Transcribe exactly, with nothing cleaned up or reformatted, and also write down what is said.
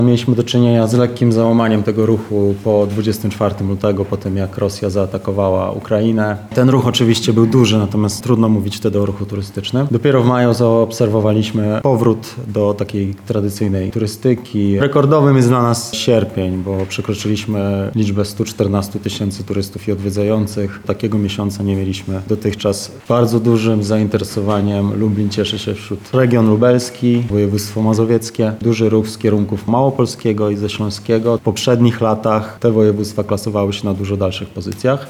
Mieliśmy do czynienia z lekkim załamaniem tego ruchu po dwudziestego czwartego lutego, po tym jak Rosja zaatakowała Ukrainę. Ten ruch oczywiście był duży, natomiast trudno mówić wtedy o ruchu turystycznym. Dopiero w maju zaobserwowaliśmy powrót do takiej tradycyjnej turystyki. Rekordowym jest dla nas sierpień, bo przekroczyliśmy liczbę stu czternastu tysięcy turystów i odwiedzających. Takiego miesiąca nie mieliśmy dotychczas. Bardzo dużym zainteresowaniem Lublin cieszy się wśród region lubelski, województwo mazowieckie. Duży ruch z kierunków małopolskiego i ze śląskiego. W poprzednich latach te województwa klasowały się na dużo dalszych pozycjach.